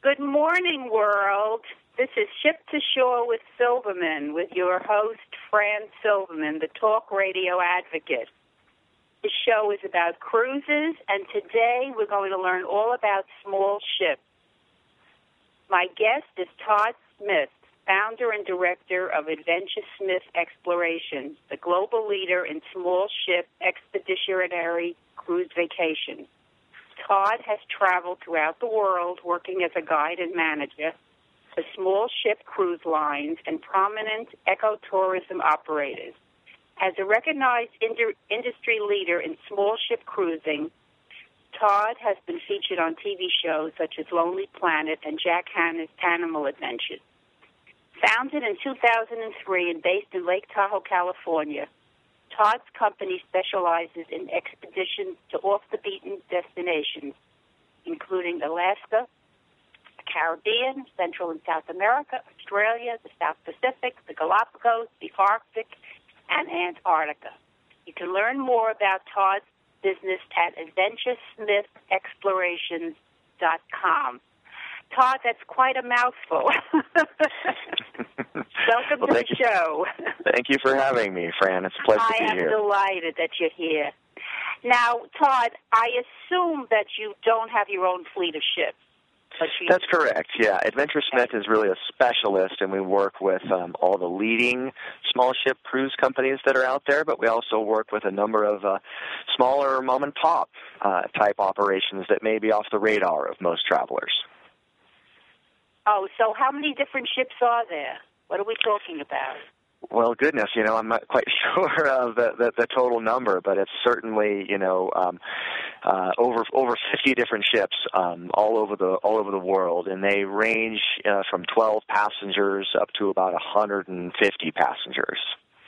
Good morning, world. This is Ship to Shore with Silverman, with your host, Fran Silverman, the talk radio advocate. This show is about cruises, and today we're going to learn all about small ships. My guest is Todd Smith, founder and director of Adventure Smith Exploration, the global leader in small ship expeditionary cruise vacations. Todd has traveled throughout the world working as a guide and manager for small ship cruise lines and prominent ecotourism operators. As a recognized industry leader in small ship cruising, Todd has been featured on TV shows such as Lonely Planet and Jack Hanna's Animal Adventures. Founded in 2003 and based in Lake Tahoe, California, Todd's company specializes in expeditions to off-the-beaten destinations, including Alaska, the Caribbean, Central and South America, Australia, the South Pacific, the Galapagos, the Arctic, and Antarctica. You can learn more about Todd's business at AdventureSmithExplorations.com. Todd, that's quite a mouthful. Welcome to the show. Thank you for having me, Fran. It's a pleasure to be here. I am delighted that you're here. Now, Todd, I assume that you don't have your own fleet of ships. That's correct, yeah. Adventure Smith is really a specialist, and we work with all the leading small ship cruise companies that are out there, but we also work with a number of smaller mom-and-pop type operations that may be off the radar of most travelers. Oh, so how many different ships are there? What are we talking about? Well, goodness, I'm not quite sure of the total number, but it's certainly, over 50 different ships all over the world, and they range from 12 passengers up to about 150 passengers.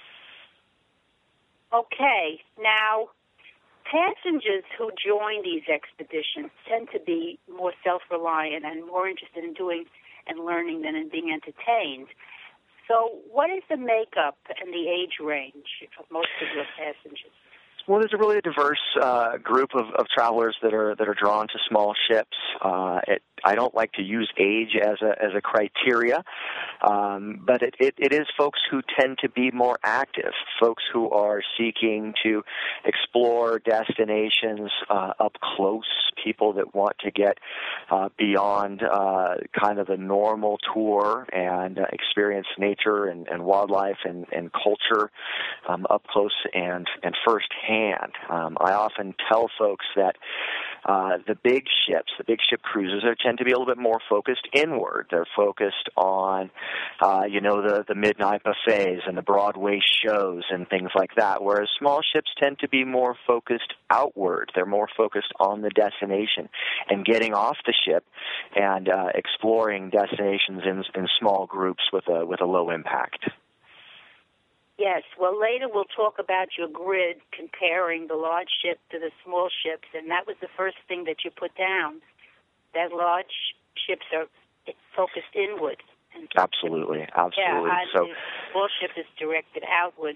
Okay, now passengers who join these expeditions tend to be more self-reliant and more interested in doing and learning than in being entertained. So what is the makeup and the age range of most of your passengers? Well, there's a really diverse group of travelers that are drawn to small ships. I don't like to use age as a criteria, but it is folks who tend to be more active, folks who are seeking to explore destinations up close, people that want to get beyond kind of the normal tour and experience nature and wildlife and culture up close and firsthand. I often tell folks that the big ship cruises, tend to be a little bit more focused inward. They're focused on, the midnight buffets and the Broadway shows and things like that, whereas small ships tend to be more focused outward. They're more focused on the destination and getting off the ship and exploring destinations in small groups with a low impact. Yes, well, later we'll talk about your grid comparing the large ship to the small ships, and that was the first thing that you put down, that large ships are focused inward. Absolutely. Yeah, so the small ship is directed outward.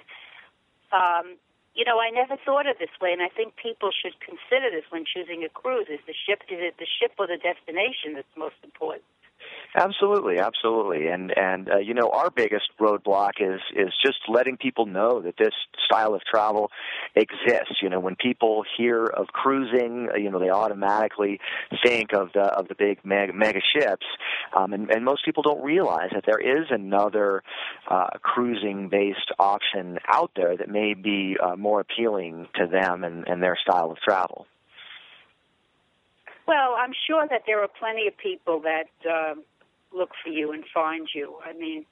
I never thought of it this way, and I think people should consider this when choosing a cruise. Is it the ship or the destination that's most important? Absolutely. And our biggest roadblock is just letting people know that this style of travel exists. When people hear of cruising, they automatically think of the big mega ships, and most people don't realize that there is another cruising-based option out there that may be more appealing to them and their style of travel. Well, I'm sure that there are plenty of people that look for you and find you. I mean,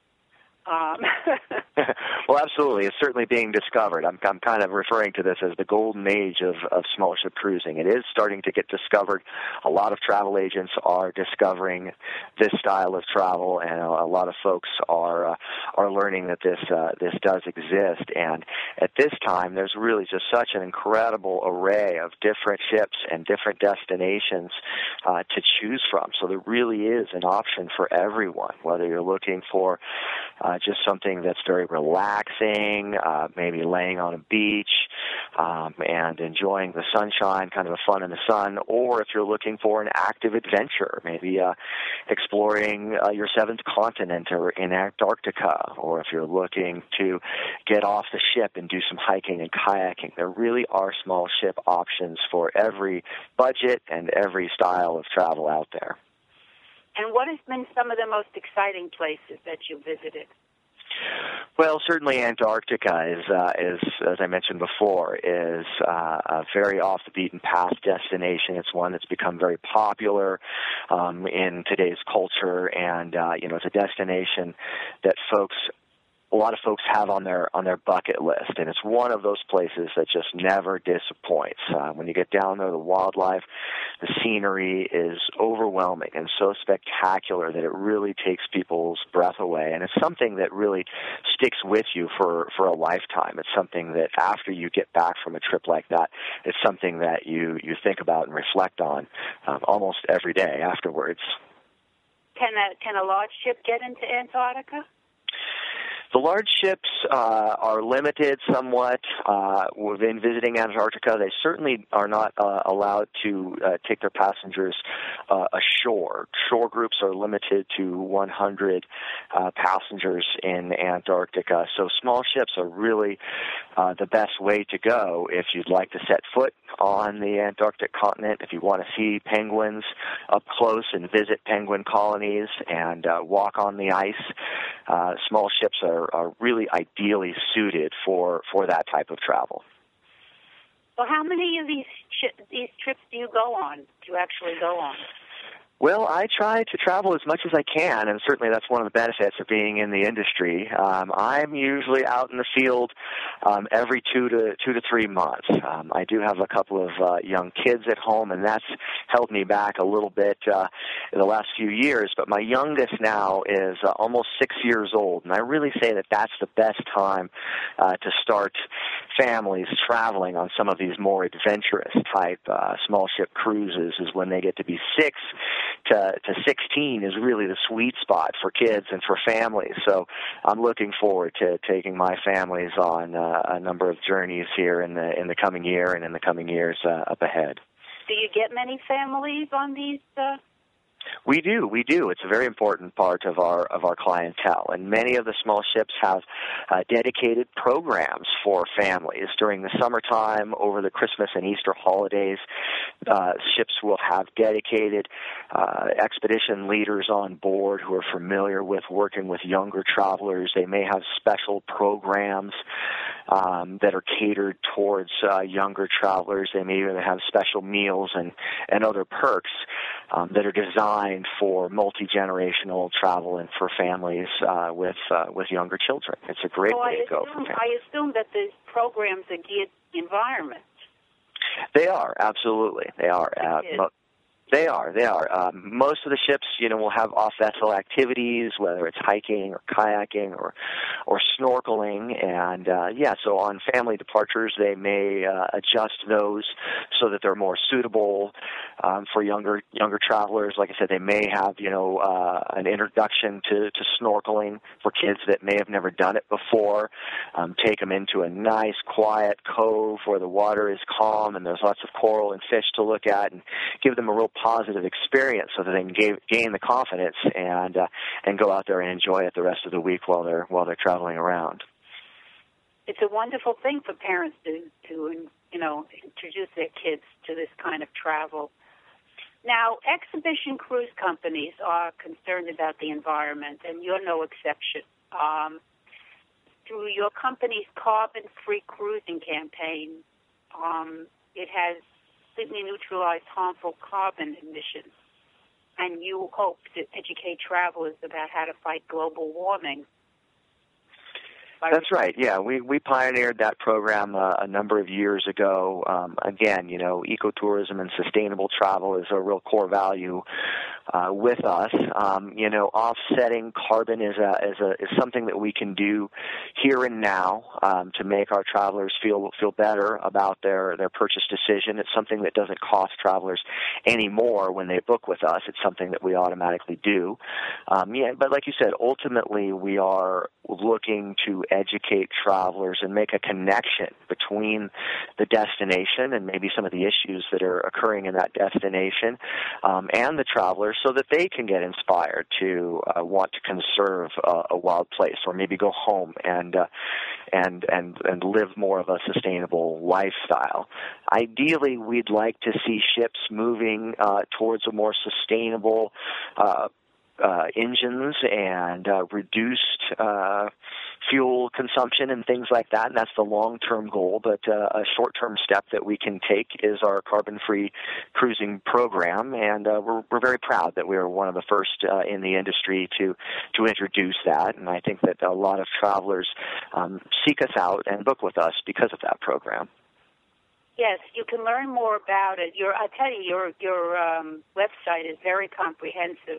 Well, absolutely. It's certainly being discovered. I'm kind of referring to this as the golden age of small ship cruising. It is starting to get discovered. A lot of travel agents are discovering this style of travel, and a lot of folks are learning that this does exist. And at this time, there's really just such an incredible array of different ships and different destinations to choose from. So there really is an option for everyone, whether you're looking for just something that's very relaxing, maybe laying on a beach, and enjoying the sunshine, kind of the fun in the sun, or if you're looking for an active adventure, maybe exploring your seventh continent or in Antarctica, or if you're looking to get off the ship and do some hiking and kayaking. There really are small ship options for every budget and every style of travel out there. And what has been some of the most exciting places that you visited? Well, certainly Antarctica is, as I mentioned before, is a very off-the-beaten-path destination. It's one that's become very popular in today's culture, and it's a destination that a lot of folks have on their bucket list, and it's one of those places that just never disappoints. When you get down there, the wildlife, the scenery is overwhelming and so spectacular that it really takes people's breath away, and it's something that really sticks with you for a lifetime. It's something that after you get back from a trip like that, it's something that you think about and reflect on almost every day afterwards. Can a large ship get into Antarctica? The large ships are limited somewhat within visiting Antarctica. They certainly are not allowed to take their passengers ashore. Shore groups are limited to 100 passengers in Antarctica. So small ships are really the best way to go if you'd like to set foot on the Antarctic continent, if you want to see penguins up close and visit penguin colonies and walk on the ice. Small ships are really ideally suited for that type of travel. Well, how many of these trips do you actually go on? Well, I try to travel as much as I can, and certainly that's one of the benefits of being in the industry. I'm usually out in the field every 2 to 3 months. I do have a couple of young kids at home, and that's held me back a little bit in the last few years. But my youngest now is almost 6 years old, and I really say that that's the best time to start families traveling on some of these more adventurous type small ship cruises, is when they get to be 6 to 16 is really the sweet spot for kids and for families. So I'm looking forward to taking my families on a number of journeys here in the coming year and in the coming years up ahead. Do you get many families on these? We do. It's a very important part of our clientele, and many of the small ships have dedicated programs for families during the summertime. Over the Christmas and Easter holidays, ships will have dedicated expedition leaders on board who are familiar with working with younger travelers. They may have special programs that are catered towards younger travelers. They may even have special meals and other perks that are designed for multi-generational travel and for families with younger children. It's a great way to go for families. I assume that these programs are geared to the environment. They are, absolutely. They are. They are. Most of the ships, will have off-vessel activities, whether it's hiking or kayaking or snorkeling. And, so on family departures, they may adjust those so that they're more suitable for younger travelers. Like I said, they may have, an introduction to snorkeling for kids that may have never done it before. Take them into a nice, quiet cove where the water is calm and there's lots of coral and fish to look at, and give them a real positive experience so that they can gain the confidence and go out there and enjoy it the rest of the week while they're traveling around. It's a wonderful thing for parents to introduce their kids to this kind of travel. Now, exhibition cruise companies are concerned about the environment, and you're no exception. Through your company's carbon-free cruising campaign, it has completely neutralized harmful carbon emissions, and you hope to educate travelers about how to fight global warming. That's right. Yeah, we pioneered that program a number of years ago. Again, ecotourism and sustainable travel is a real core value with us. Offsetting carbon is something that we can do here and now to make our travelers feel better about their purchase decision. It's something that doesn't cost travelers any more when they book with us. It's something that we automatically do. But like you said, ultimately we are looking to educate travelers and make a connection between the destination and maybe some of the issues that are occurring in that destination and the travelers, so that they can get inspired to want to conserve a wild place, or maybe go home and live more of a sustainable lifestyle. Ideally, we'd like to see ships moving towards a more sustainable engines and reduced fuel consumption and things like that, and that's the long-term goal. But a short-term step that we can take is our carbon-free cruising program, and we're very proud that we are one of the first in the industry to introduce that, and I think that a lot of travelers seek us out and book with us because of that program. Yes, you can learn more about it. I tell you, your website is very comprehensive.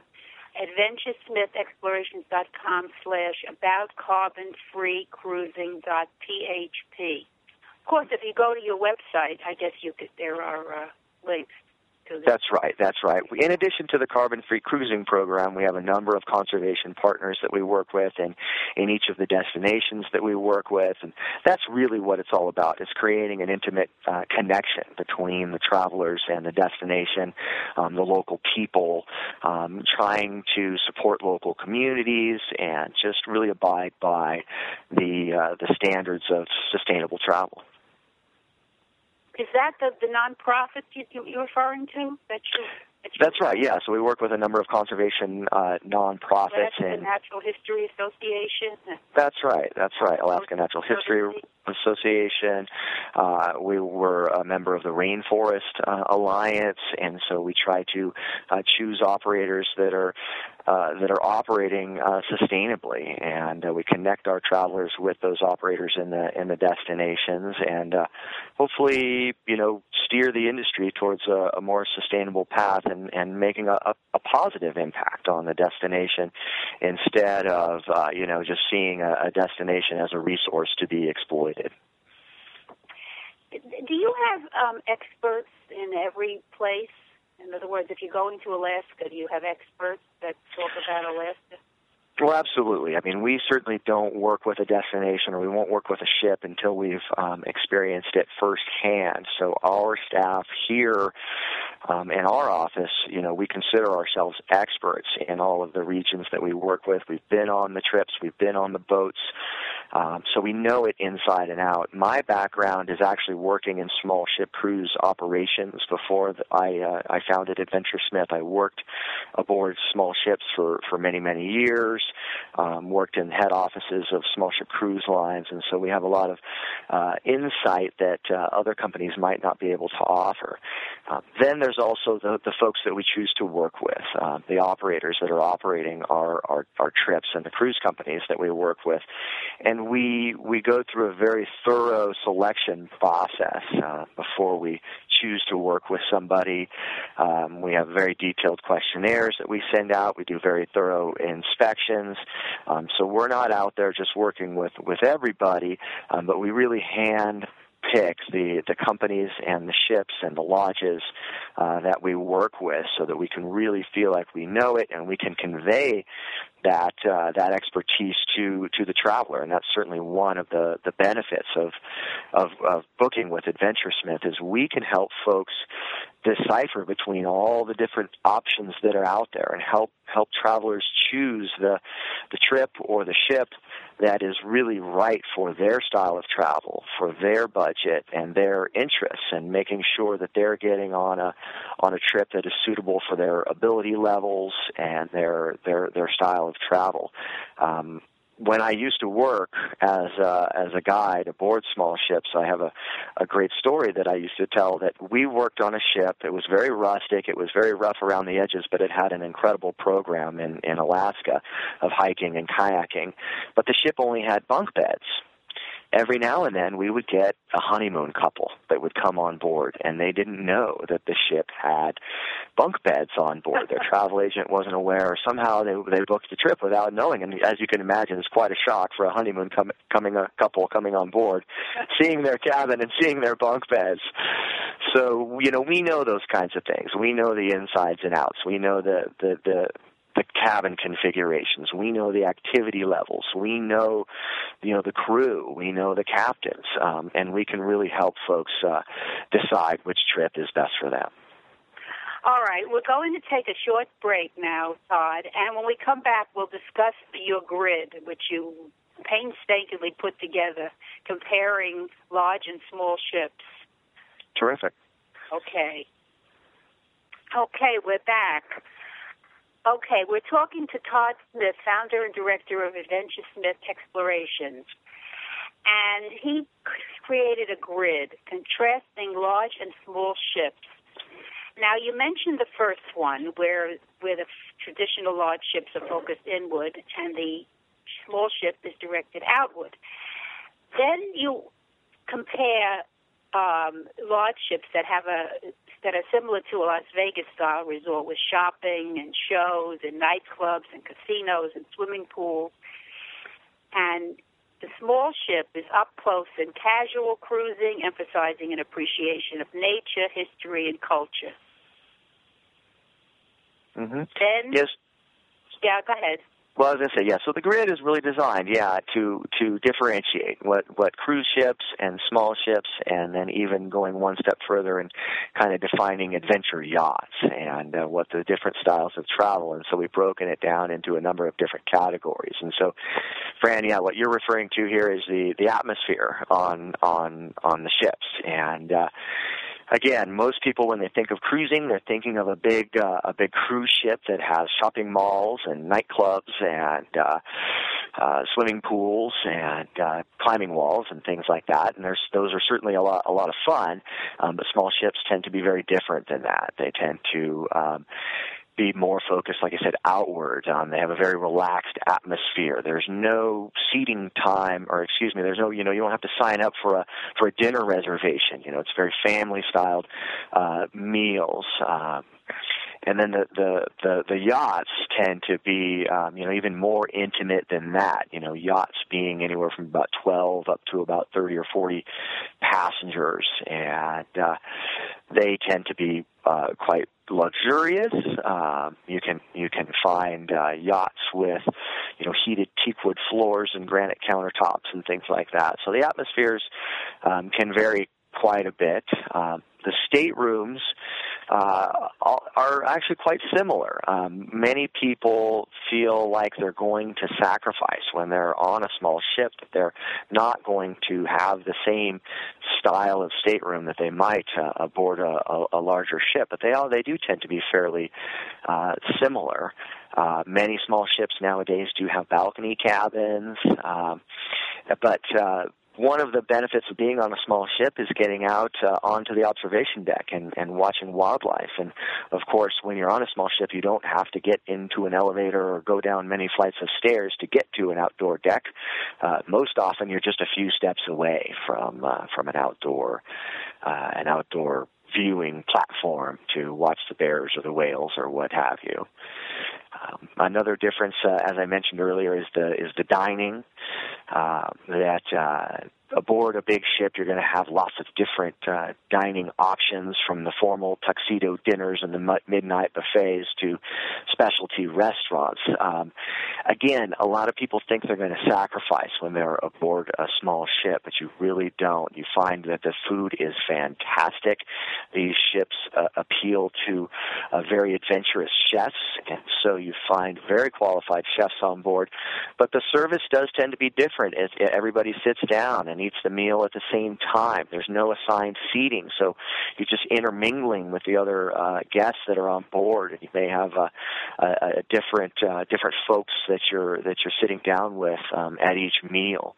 AdventureSmith.com/aboutcarbonfreecruising.php. Of course, if you go to your website, I guess there are links to this. That's right. In addition to the carbon-free cruising program, we have a number of conservation partners that we work with in each of the destinations that we work with, and that's really what it's all about. It's creating an intimate connection between the travelers and the destination, the local people, trying to support local communities, and just really abide by the standards of sustainable travel. Is that the nonprofit you're referring to? That's right, yeah. So we work with a number of conservation nonprofits. The Natural History Association? That's right. Alaska Natural History Association. We were a member of the Rainforest Alliance, and so we try to choose operators that are operating sustainably, and we connect our travelers with those operators in the destinations, and hopefully, steer the industry towards a more sustainable path and making a positive impact on the destination instead of just seeing a destination as a resource to be exploited. Do you have experts in every place? In other words, if you're going to Alaska, do you have experts that talk about Alaska? Well, absolutely. I mean, we certainly don't work with a destination, or we won't work with a ship until we've experienced it firsthand. So our staff here in our office, we consider ourselves experts in all of the regions that we work with. We've been on the trips. We've been on the boats. So we know it inside and out. My background is actually working in small ship cruise operations. Before I founded Adventure Smith, I worked aboard small ships for many, many years, worked in head offices of small ship cruise lines, and so we have a lot of insight that other companies might not be able to offer. Then there's also the folks that we choose to work with, the operators that are operating our trips, and the cruise companies that we work with. And we go through a very thorough selection process before we choose to work with somebody. We have very detailed questionnaires that we send out. We do very thorough inspections. So we're not out there just working with everybody, but we really hand pick the companies and the ships and the lodges that we work with, so that we can really feel like we know it and we can convey that expertise to the traveler. And that's certainly one of the benefits of booking with Adventure Smith, is we can help folks decipher between all the different options that are out there and help travelers choose the trip or the ship that is really right for their style of travel, for their budget and their interests, and making sure that they're getting on a trip that is suitable for their ability levels and their style of travel. When I used to work as a guide aboard small ships, I have a great story that I used to tell, that we worked on a ship. It was very rustic. It was very rough around the edges, but it had an incredible program in Alaska of hiking and kayaking. But the ship only had bunk beds. Every now and then we would get a honeymoon couple that would come on board, and they didn't know that the ship had bunk beds on board. Their travel agent wasn't aware, or somehow they booked the trip without knowing. And as you can imagine, it's quite a shock for a honeymoon couple coming on board, seeing their cabin and seeing their bunk beds. So, we know those kinds of things. We know the insides and outs. We know the the cabin configurations. We know the activity levels. We know, the crew. We know the captains, and we can really help folks decide which trip is best for them. All right, we're going to take a short break now, Todd, and when we come back, we'll discuss your grid, which you painstakingly put together, comparing large and small ships. Terrific. Okay, we're back. Okay, we're talking to Todd Smith, founder and director of Adventure Smith Explorations, and he created a grid contrasting large and small ships. Now, you mentioned the first one, where the traditional large ships are focused inward and the small ship is directed outward. Then you compare large ships that are similar to a Las Vegas-style resort with shopping and shows and nightclubs and casinos and swimming pools. And the small ship is up close and casual cruising, emphasizing an appreciation of nature, history, and culture. Mm-hmm. Then, yes. Yeah, go ahead. Well, I was going to say, yeah, so the grid is really designed, to differentiate what cruise ships and small ships, and then even going one step further and kind of defining adventure yachts and what the different styles of travel. And so we've broken it down into a number of different categories. And so, Fran, what you're referring to here is the atmosphere on the ships. And again, most people, when they think of cruising, they're thinking of a big cruise ship that has shopping malls and nightclubs and swimming pools and climbing walls and things like that. And those are certainly a lot of fun. But small ships tend to be very different than that. They tend to be more focused, like I said, outward. They have a very relaxed atmosphere. There's no seating time, there's no, you don't have to sign up for a dinner reservation. It's very family-styled meals. And then the yachts tend to be, even more intimate than that. Yachts being anywhere from about 12 up to about 30 or 40 passengers, and they tend to be quite luxurious. You can find yachts with, heated teakwood floors and granite countertops and things like that. So the atmospheres can vary quite a bit. The staterooms are actually quite similar. Many people feel like they're going to sacrifice when they're on a small ship, that they're not going to have the same style of stateroom that they might aboard a larger ship. But they do tend to be fairly similar. Many small ships nowadays do have balcony cabins, but one of the benefits of being on a small ship is getting out onto the observation deck and watching wildlife. And, of course, when you're on a small ship, you don't have to get into an elevator or go down many flights of stairs to get to an outdoor deck. Most often, you're just a few steps away from an outdoor viewing platform to watch the bears or the whales or what have you. Another difference, as I mentioned earlier, is the dining. That aboard a big ship, you're going to have lots of different dining options, from the formal tuxedo dinners and the midnight buffets to specialty restaurants. Again, a lot of people think they're going to sacrifice when they're aboard a small ship, but you really don't. You find that the food is fantastic. These ships appeal to very adventurous chefs, and so you find very qualified chefs on board. But the service does tend to be different. Everybody sits down and eats the meal at the same time. There's no assigned seating, so you're just intermingling with the other guests that are on board. You may have different folks that you're sitting down with at each meal.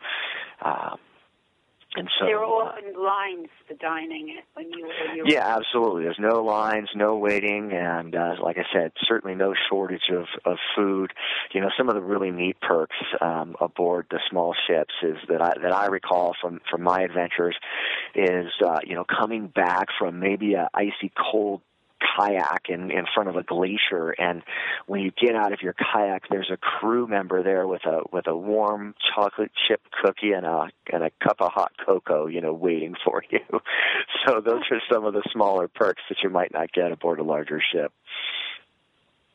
And so there are often lines for dining when you. Yeah, absolutely. There's no lines, no waiting, and like I said, certainly no shortage of food. Some of the really neat perks aboard the small ships is that I recall from my adventures is coming back from maybe a icy cold kayak in front of a glacier, and when you get out of your kayak, there's a crew member there with a warm chocolate chip cookie and a cup of hot cocoa, waiting for you. So those are some of the smaller perks that you might not get aboard a larger ship.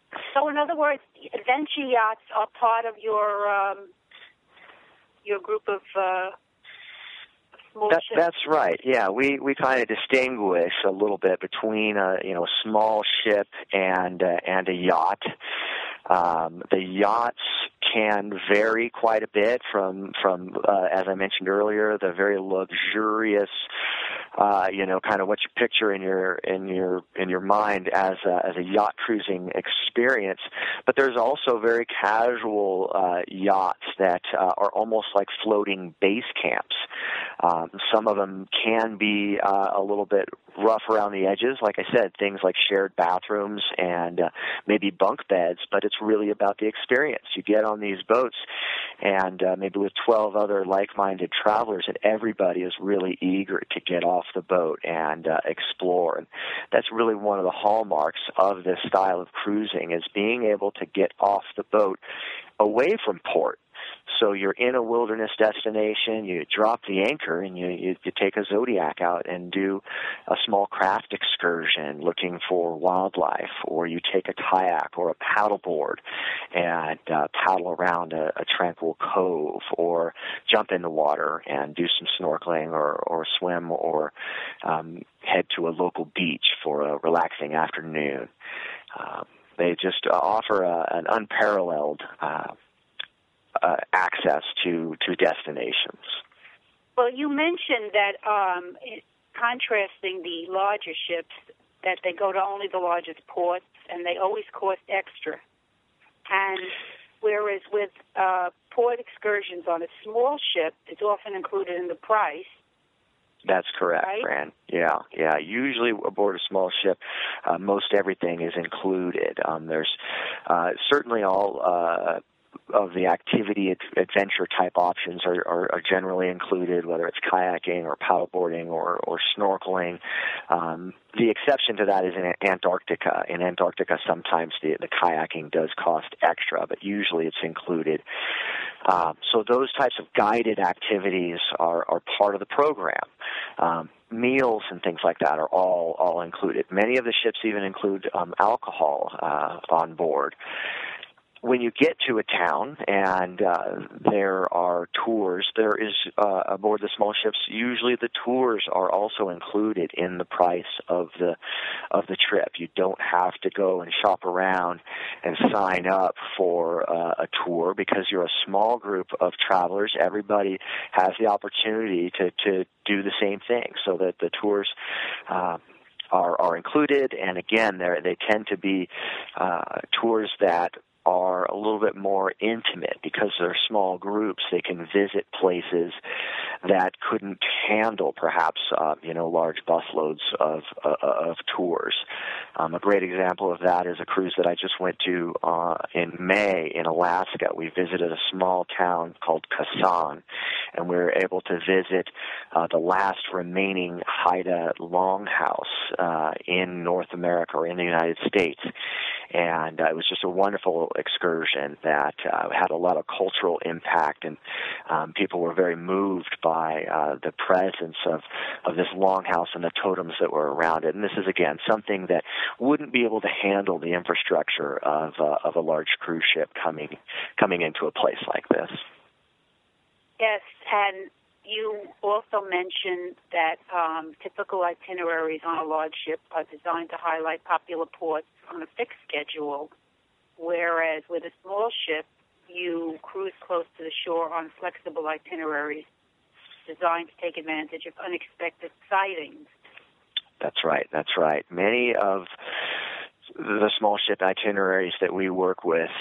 So, in other words, adventure yachts are part of your group of small ships. That's right. Yeah, we kind of distinguish a little bit between a small ship and a yacht. The yachts can vary quite a bit from as I mentioned earlier, the very luxurious, kind of what you picture in your mind as a yacht cruising experience. But there's also very casual yachts that are almost like floating base camps. Some of them can be a little bit rough around the edges, like I said, things like shared bathrooms and maybe bunk beds, but it's really about the experience. You get on these boats and maybe with 12 other like-minded travelers, and everybody is really eager to get off the boat and explore. And that's really one of the hallmarks of this style of cruising, is being able to get off the boat away from port. So you're in a wilderness destination, you drop the anchor, and you take a Zodiac out and do a small craft excursion looking for wildlife, or you take a kayak or a paddleboard and paddle around a tranquil cove, or jump in the water and do some snorkeling or swim, or head to a local beach for a relaxing afternoon. They just offer an unparalleled access to destinations. Well, you mentioned that contrasting the larger ships, that they go to only the largest ports and they always cost extra. And whereas with port excursions on a small ship, it's often included in the price. That's correct, right? Fran. Yeah. Usually aboard a small ship, most everything is included. There's certainly all of the activity adventure type options are generally included, whether it's kayaking or paddleboarding or snorkeling. The exception to that is in Antarctica. In Antarctica, sometimes the kayaking does cost extra, but usually it's included. So those types of guided activities are part of the program. Meals and things like that are all included. Many of the ships even include alcohol on board. When you get to a town and there are tours, there is aboard the small ships. Usually, the tours are also included in the price of the trip. You don't have to go and shop around and sign up for a tour, because you're a small group of travelers. Everybody has the opportunity to do the same thing, so that the tours are included. And again, they tend to be tours that are a little bit more intimate, because they're small groups. They can visit places that couldn't handle perhaps large busloads of tours. A great example of that is a cruise that I just went to in May in Alaska. We visited a small town called Kasan, and we were able to visit the last remaining Haida longhouse in North America, or in the United States. And it was just a wonderful excursion that had a lot of cultural impact, and people were very moved by the presence of this longhouse and the totems that were around it. And this is, again, something that wouldn't be able to handle the infrastructure of a large cruise ship coming into a place like this. Yes, and you also mentioned that typical itineraries on a large ship are designed to highlight popular ports on a fixed schedule, whereas with a small ship, you cruise close to the shore on flexible itineraries designed to take advantage of unexpected sightings. That's right. Many of the small ship itineraries that we work with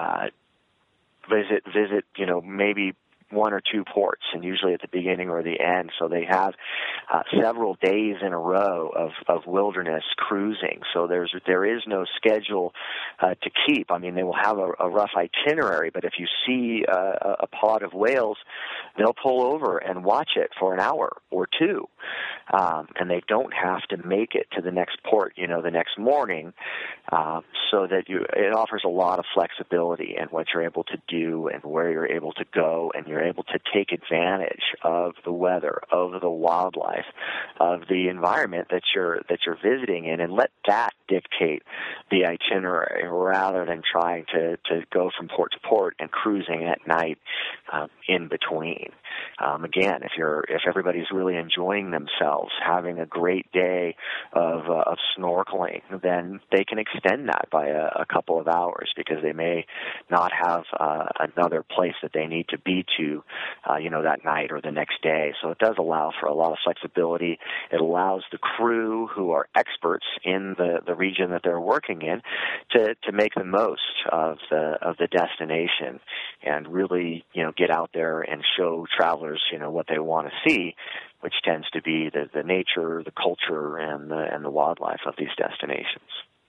visit, maybe one or two ports, and usually at the beginning or the end. So they have several days in a row of wilderness cruising. So there is no schedule to keep. I mean, they will have a rough itinerary, but if you see a pod of whales, they'll pull over and watch it for an hour or two, and they don't have to make it to the next port, the next morning. So that it offers a lot of flexibility in what you're able to do and where you're able to go, and you're able to take advantage of the weather, of the wildlife, of the environment that you're visiting in, and let that dictate the itinerary rather than trying to go from port to port and cruising at night in between. Again, if everybody's really enjoying themselves, having a great day of snorkeling, then they can extend that by a couple of hours because they may not have another place that they need to be to, that night or the next day. So it does allow for a lot of flexibility. It allows the crew who are experts in the region that they're working in to make the most of the destination and really, get out there and show travelers, what they want to see, which tends to be the nature, the culture, and the wildlife of these destinations.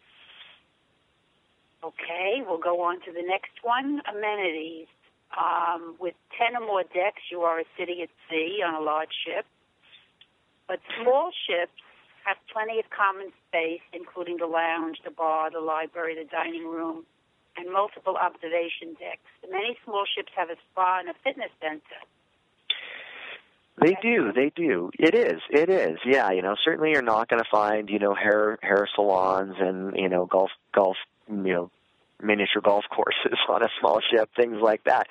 Okay, we'll go on to the next one, amenities. With 10 or more decks, you are a city at sea on a large ship. But small ships have plenty of common space, including the lounge, the bar, the library, the dining room, and multiple observation decks. Many small ships have a spa and a fitness center. They do. It is. Yeah, certainly you're not going to find, hair salons and, golf, miniature golf courses on a small ship, things like that.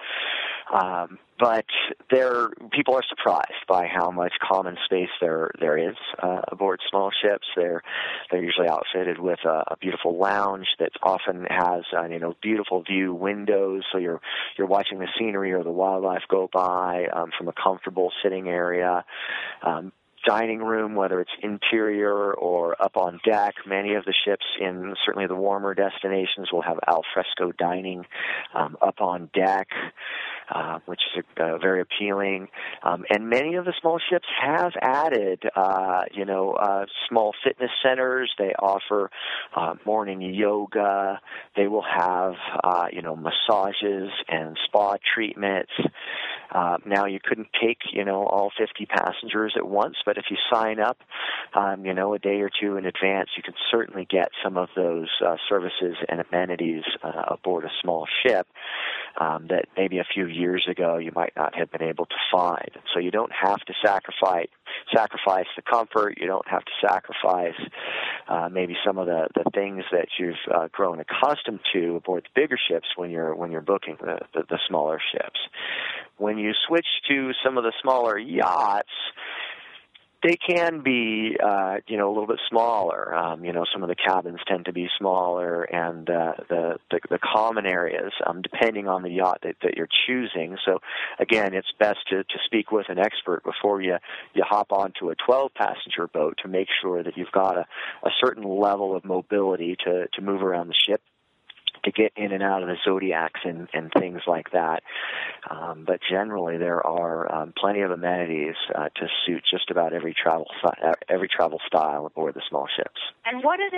But people are surprised by how much common space there is aboard small ships. They're usually outfitted with a beautiful lounge that often has beautiful view windows, so you're watching the scenery or the wildlife go by from a comfortable sitting area. Dining room, whether it's interior or up on deck. Many of the ships in certainly the warmer destinations will have al fresco dining up on deck, which is very appealing. And many of the small ships have added, small fitness centers. They offer morning yoga. They will have, massages and spa treatments. Now, you couldn't take, all 50 passengers at once, but if you sign up, a day or two in advance, you can certainly get some of those services and amenities aboard a small ship that maybe a few years ago you might not have been able to find. So you don't have to sacrifice the comfort. You don't have to sacrifice maybe some of the things that you've grown accustomed to aboard the bigger ships when you're booking the smaller ships. When you switch to some of the smaller yachts, they can be, a little bit smaller. Some of the cabins tend to be smaller, and the common areas, depending on the yacht that you're choosing. So, again, it's best to speak with an expert before you hop onto a 12-passenger boat to make sure that you've got a certain level of mobility to move around the ship, to get in and out of the Zodiacs and things like that. But generally, there are plenty of amenities to suit just about every travel style aboard the small ships. And what are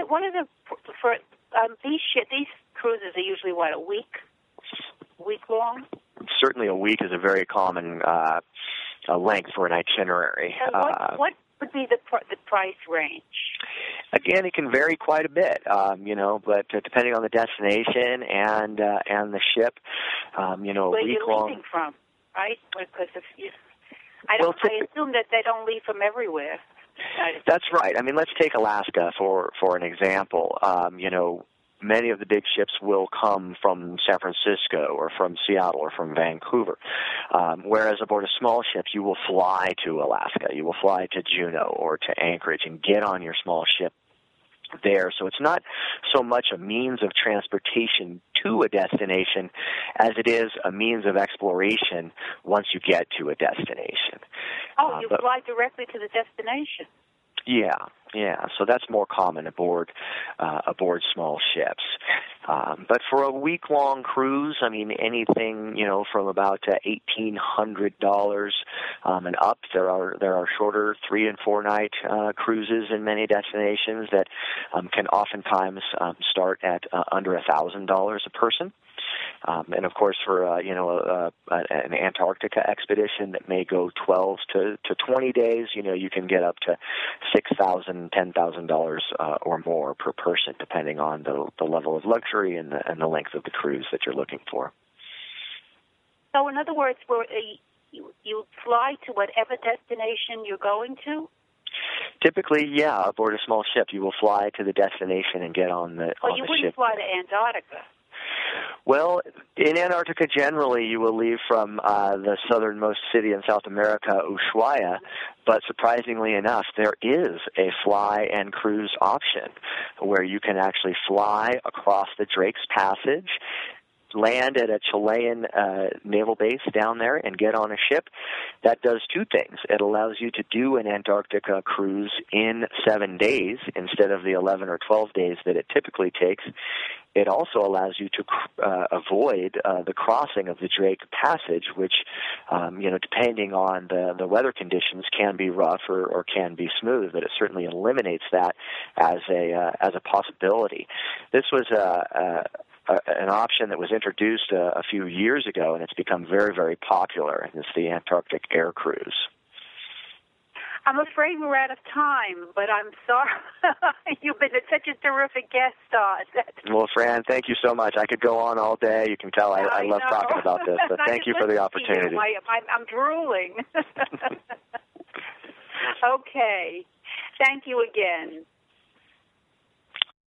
these cruises are usually a week long? Certainly, a week is a very common length for an itinerary. And what would be the price range? Again, it can vary quite a bit, but depending on the destination and the ship, a week long. Where you're leaving from, right? Because I assume that they don't leave from everywhere. That's right. I mean, let's take Alaska for an example. Many of the big ships will come from San Francisco or from Seattle or from Vancouver, whereas aboard a small ship, you will fly to Alaska, you will fly to Juneau or to Anchorage and get on your small ship there. So it's not so much a means of transportation to a destination as it is a means of exploration once you get to a destination. Oh, you fly directly to the destination. Yeah. So that's more common aboard small ships. But for a week-long cruise, I mean, anything from about $1,800 and up. There are shorter 3- and 4-night cruises in many destinations that can oftentimes start at under $1,000 a person. And of course, for an Antarctica expedition that may go 12 to 20 days, you can get up to $6,000, $10,000 or more per person, depending on the level of luxury and the length of the cruise that you're looking for. So, in other words, you fly to whatever destination you're going to? Typically, yeah, aboard a small ship, you will fly to the destination and get on the Well, you wouldn't fly to Antarctica. Well, in Antarctica, generally, you will leave from the southernmost city in South America, Ushuaia, but surprisingly enough, there is a fly and cruise option where you can actually fly across the Drake's Passage, land at a Chilean naval base down there and get on a ship. That does two things. It allows you to do an Antarctica cruise in 7 days instead of the 11 or 12 days that it typically takes. It also allows you to avoid the crossing of the Drake Passage, which, depending on the weather conditions, can be rough or can be smooth. But it certainly eliminates that as a possibility. This was an option that was introduced a few years ago, and it's become very, very popular, and it's the Antarctic Air Cruise. I'm afraid we're out of time, but I'm sorry. You've been such a terrific guest star. Well, Fran, thank you so much. I could go on all day. You can tell I love talking about this, but thank you for the opportunity. I'm drooling. Okay. Thank you again.